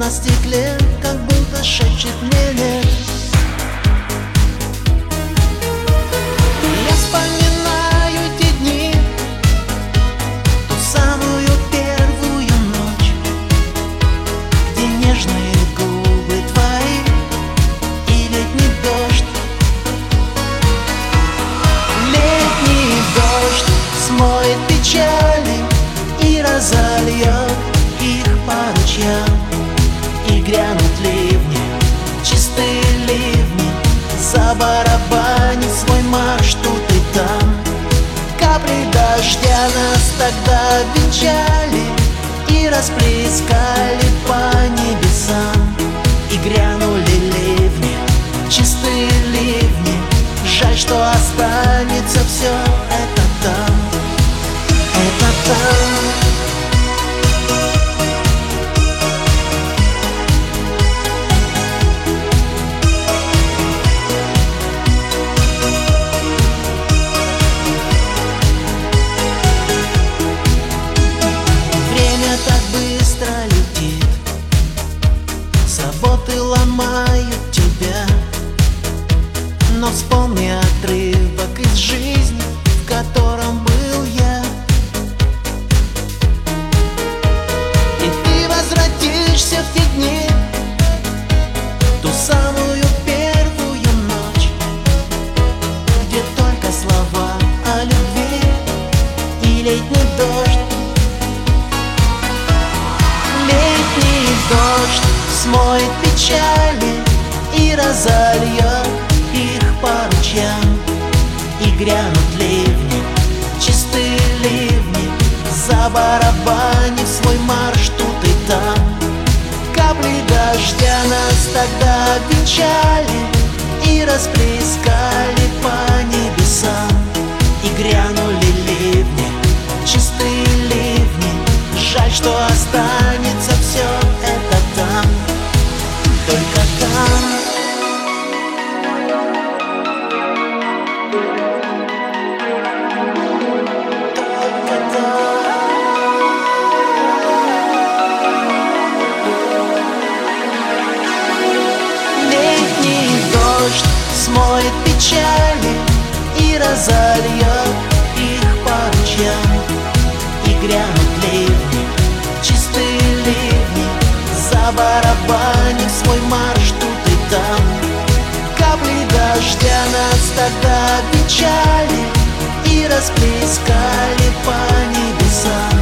на стекле, как будто шепчет мне нет. Я вспоминаю те дни, ту самую первую ночь, где нежные губы твои и летний дождь. Летний дождь смоет печали и разольет их по ручьям. И грянут ливни, чистые ливни, забарабанит свой марш тут и там. Капли дождя нас тогда венчали и расплескали по небесам. И грянули ливни, чистые ливни, жаль, что останется все это там. Это там. Заботы ломают тебя, но вспомни отрывок из жизни, в котором был я. И ты возвратишься в те дни, ту самую первую ночь, где только слова о любви и летний дождь. Летний дождь смоет печали и разольет их по ручьям. И грянут ливни, чистые ливни, забарабанив свой марш тут и там. Капли дождя нас тогда венчали и расплескали по небесам. И грянули ливни, чистые ливни, жаль, что останется все это там. Только там. Только там. Летний дождь смоет печали и разольет их по ручьям. И грянут ливни, чистые ливни, забарабанив свой марш тут и там. Капли дождя нас тогда венчали и расплескали по небесам.